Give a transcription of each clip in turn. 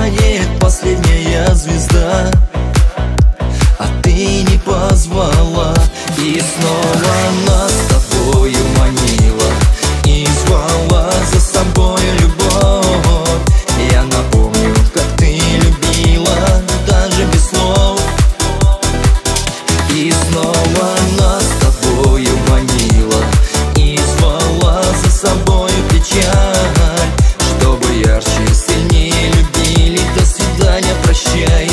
сияет последняя звезда, а ты не позвала. И снова нас с тобою манила и звала за собой любовь. Я напомню, как ты любила, даже без слов. И снова нас с тобою манила и звала за собой печаль, чтобы ярче, сильнее любили. До свидания, прощай.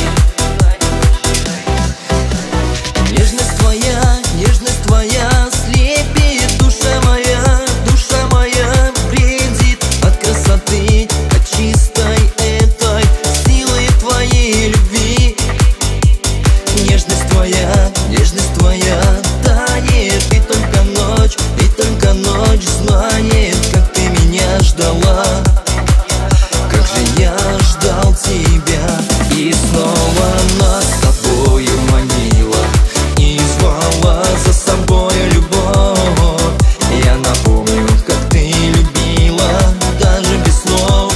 Нежность твоя слепит, душа моя бредит от красоты, от чистой этой силы твоей любви. Нежность твоя тает, и только ночь знает, как ты меня ждала, как же я ждал тебя. И снова нас с тобою манила и звала за собой любовь. Я напомню, как ты любила, даже без слов.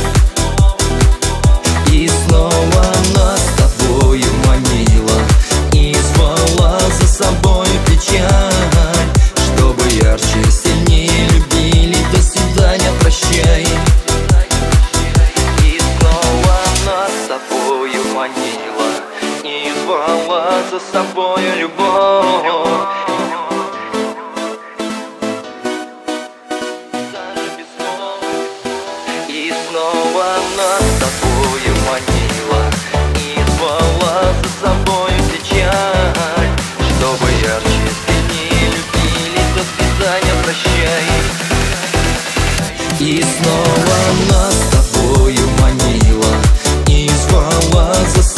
И снова нас с тобою манила и звала за собой печаль, чтобы ярче, сильнее любили. До свидания, прощай. И снова нас с тобою манила и звала за собой любовь. И снова нас с тобою манила и звала за собой печаль, чтобы ярче, сильнее любили. До свидания, прощай. И снова нас с тобою манила и звала за